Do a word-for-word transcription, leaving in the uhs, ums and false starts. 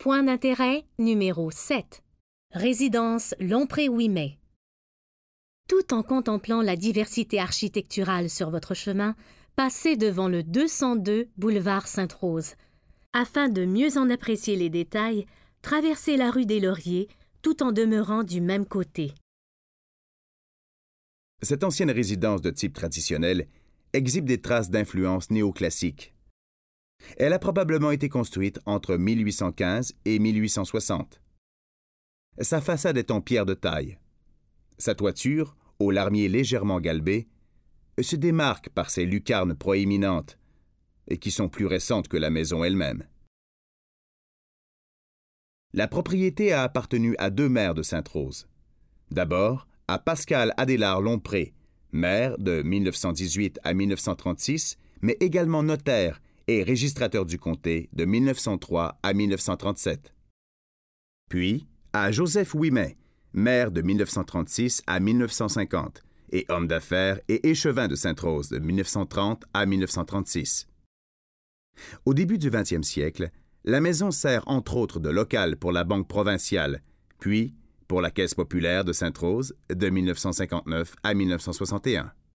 Point d'intérêt numéro sept. Résidence Lompré-Ouimet. Tout en contemplant la diversité architecturale sur votre chemin, passez devant le deux cent deux boulevard Sainte-Rose. Afin de mieux en apprécier les détails, traversez la rue des Lauriers tout en demeurant du même côté. Cette ancienne résidence de type traditionnel exhibe des traces d'influence néoclassique. Elle a probablement été construite entre mille huit cent quinze et mille huit cent soixante. Sa façade est en pierre de taille. Sa toiture, au larmier légèrement galbé, se démarque par ses lucarnes proéminentes et qui sont plus récentes que la maison elle-même. La propriété a appartenu à deux maires de Sainte-Rose. D'abord, à Pascal Adélard Lompré, maire de mille neuf cent dix-huit à mille neuf cent trente-six, mais également notaire et registrateur du comté de mille neuf cent trois à mille neuf cent trente-sept. Puis, à Joseph Ouimet, maire de mille neuf cent trente-six à mille neuf cent cinquante, et homme d'affaires et échevin de Sainte-Rose de mille neuf cent trente à mille neuf cent trente-six. Au début du vingtième siècle, la maison sert entre autres de local pour la Banque provinciale, puis pour la Caisse populaire de Sainte-Rose de mille neuf cent cinquante-neuf à mille neuf cent soixante et un.